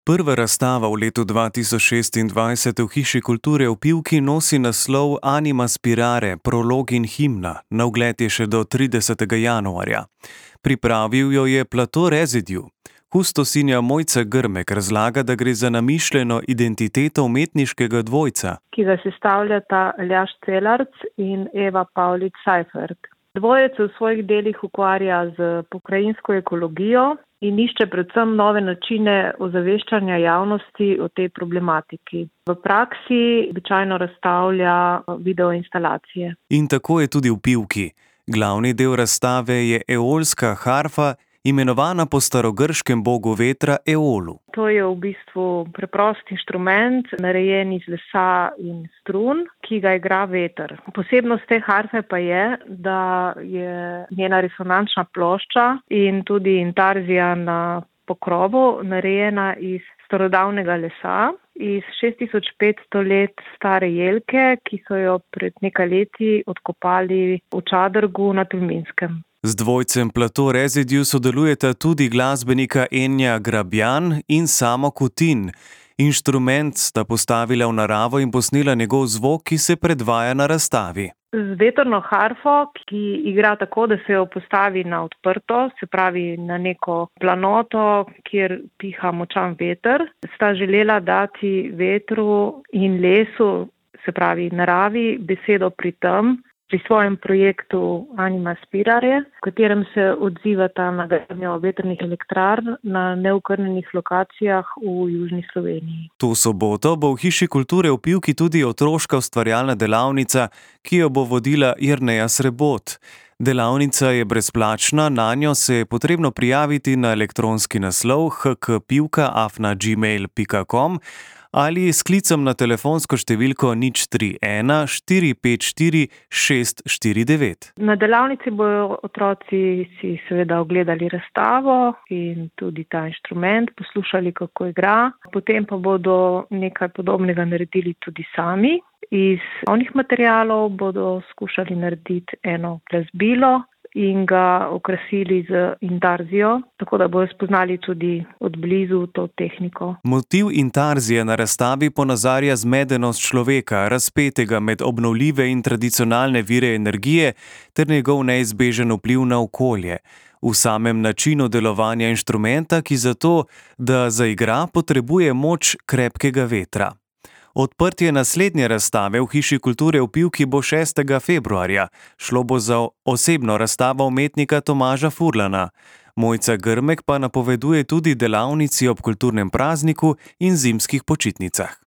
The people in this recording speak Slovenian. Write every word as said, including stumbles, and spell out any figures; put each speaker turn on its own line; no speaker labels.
Prva razstava v letu dva tisoč šestindvajset v Hiši kulture v Pivki nosi naslov Anima spirare, prolog in himna, na ogled je še do tridesetega januarja. Pripravil jo je Plato Residue. Kustosinja Mojca Grmek razlaga, da gre za namišljeno identiteto umetniškega dvojca,
ki ga sestavljata Aljaž Celarc in Eva Pavlič Seifert. Dvojec se v svojih delih ukvarja z pokrajinsko ekologijo in išče predvsem nove načine ozaveščanja javnosti o tej problematiki. V praksi običajno razstavlja videoinstalacije.
In tako je tudi v Pivki. Glavni del razstave je eolska harfa, imenovana po starogrškem bogu vetra Eolu.
To je v bistvu preprost inštrument, narejen iz lesa in strun, ki ga igra veter. Posebnost te harfe pa je, da je njena resonančna plošča in tudi intarzija na pokrovu narejena iz starodavnega lesa, iz šest tisoč petsto let stare jelke, ki so jo pred nekaj leti odkopali v Čadrgu na Tolminskem.
Z dvojcem Plato Residue sodelujeta tudi glasbenika Enja Grabjan in Samo Kutin. Inštrument sta postavila v naravo in posnela njegov zvok, ki se predvaja na razstavi.
Z vetrno harfo, ki igra tako, da se jo postavi na odprto, se pravi na neko planoto, kjer piha močan veter, sta želela dati vetru in lesu, se pravi naravi, besedo pri tem, pri svojem projektu Anima spirare, v katerem se odzivata na gradnjo vetrnih elektrarn na neokrnjenih lokacijah v južni Sloveniji.
To soboto bo v Hiši kulture v Pivki tudi otroška ustvarjalna delavnica, ki jo bo vodila Jerneja Srebot. Delavnica je brezplačna, nanjo se je potrebno prijaviti na elektronski naslov h k pivka afna gmail pika com ali s klicem na telefonsko številko nič tri ena štiri pet štiri šest štiri devet.
Na delavnici bojo otroci si seveda ogledali razstavo in tudi ta inštrument, poslušali, kako igra. Potem pa bodo nekaj podobnega naredili tudi sami. Iz onih materialov bodo skušali narediti eno glasbilo in ga okrasili z intarzijo, tako da bodo spoznali tudi od blizu to tehniko.
Motiv intarzije na razstavi ponazarja zmedenost človeka, razpetega med obnovljive in tradicionalne vire energije, ter njegov neizbežen vpliv na okolje. V samem načinu delovanja inštrumenta, ki zato, da zaigra, potrebuje moč krepkega vetra. Odprtje naslednje razstave v Hiši kulture v Pivki bo šestega februarja. Šlo bo za osebno razstavo umetnika Tomaža Furlana. Mojca Grmek pa napoveduje tudi delavnici ob kulturnem prazniku in zimskih počitnicah.